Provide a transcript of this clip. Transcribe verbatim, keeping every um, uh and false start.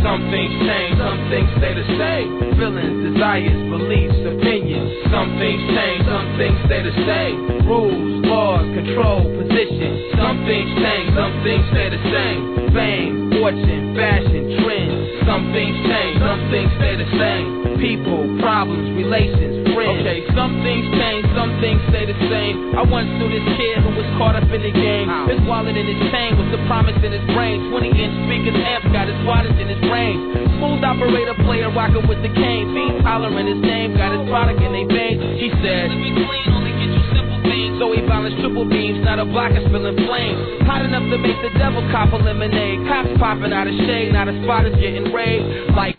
Some things change, some things stay the same. Feelings, desires, beliefs, opinions. Some things change, some things stay the same. Rules, laws, control, position. Some things change, some things stay the same. Fame, fortune, fashion, trends. Some things change, some things stay the same. People, problems, relations, friends. Okay, some things change, some things stay the same. I once knew this kid who was caught up in the game. His wallet and his chain was the promise in his brain. twenty inch speakers, amps got his wattage in his range. Smooth operator, player rocking with the cane. Fiends hollering his name, got his product in they veins. He said, let me clean, only get you simple things. So he balanced triple beams, now the block is filling flames. Hot enough to make the devil cop a lemonade. Cops popping out of shade, now the spot is getting raided. Like